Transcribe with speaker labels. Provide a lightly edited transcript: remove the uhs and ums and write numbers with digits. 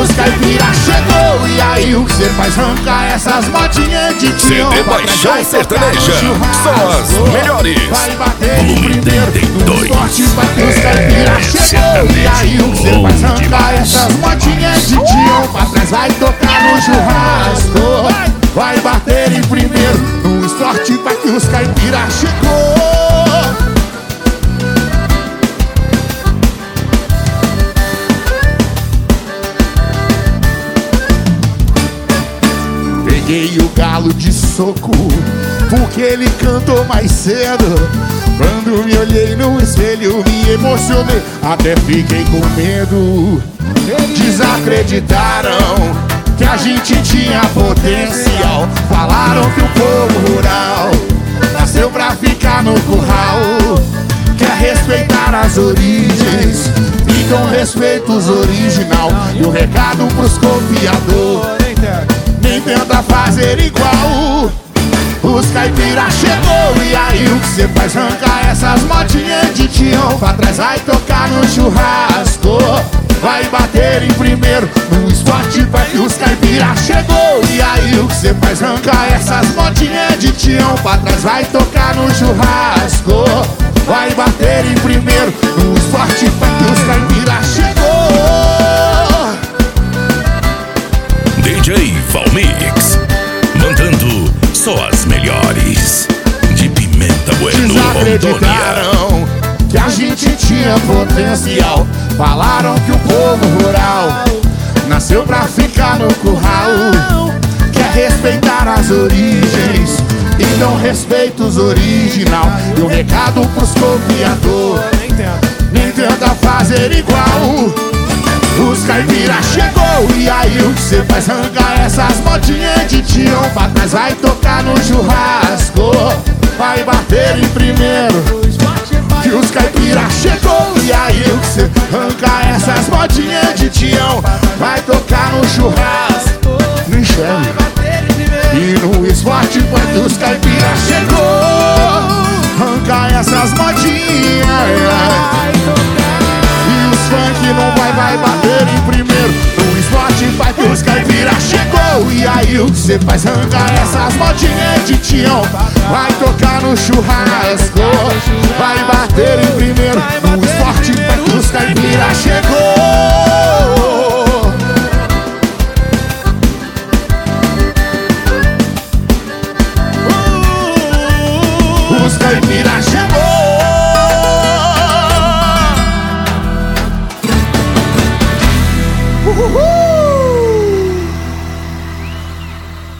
Speaker 1: Os caipira chegou, e aí o que cê faz? Arrancar essas motinhas de tião.
Speaker 2: CD Paixão Sertaneja, só as melhores.
Speaker 1: Vai bater em
Speaker 2: Volume
Speaker 1: primeiro,
Speaker 2: 32.
Speaker 1: no forte vai que os caipira chegou. E aí o que cê faz? Arrancar essas motinhas de tião. Pra trás vai tocar no churrasco. Vai bater em primeiro, no esporte vai que os caipira chegou. Peguei o galo de soco, porque ele cantou mais cedo. Quando me olhei no espelho, me emocionei, até fiquei com medo. Desacreditaram que a gente tinha potencial. Falaram que o povo rural nasceu pra ficar no curral. Quer respeitar as origens, então respeita os original. E o recado pros confiadores: nem tenta fazer igual. Os caipira chegou, e aí o que cê faz? Arrancar essas motinhas de tião. Pra trás vai tocar no churrasco. Vai bater em primeiro, no esporte vai que os caipira chegou. E aí o que cê faz? Arrancar essas motinhas de tião. Pra trás vai tocar no churrasco. Vai bater em primeiro, no esporte vai que os caipira chegou.
Speaker 2: DJ Valmix, mandando só as melhores. De Pimenta Bueno, Rondônia.
Speaker 1: Desacreditaram que a gente tinha potencial. Falaram que o povo rural nasceu pra ficar no curral. Quer respeitar as origens, então respeita os original. E o recado pros confiadores: nem tenta fazer igual. Os caipira chegou, e aí o que cê faz? Arrancar essas motinhas de tião. Pra trás vai tocar no churrasco. Vai bater em primeiro, que os caipira chegou. E aí o que cê? Arrancar essas motinhas de tião. Vai tocar no churrasco, no enxergue. E no esporte foi que os caipira chegou. Arrancar essas motinhas. E os funk não vai bater em primeiro. No esporte vai que os caipira chegou. E aí o que cê faz? Arrancar essas motinhas de tião. Vai tocar no churrasco. Vai bater em primeiro. No esporte vai que os caipira chegou. Os caipira chegou. Uhul.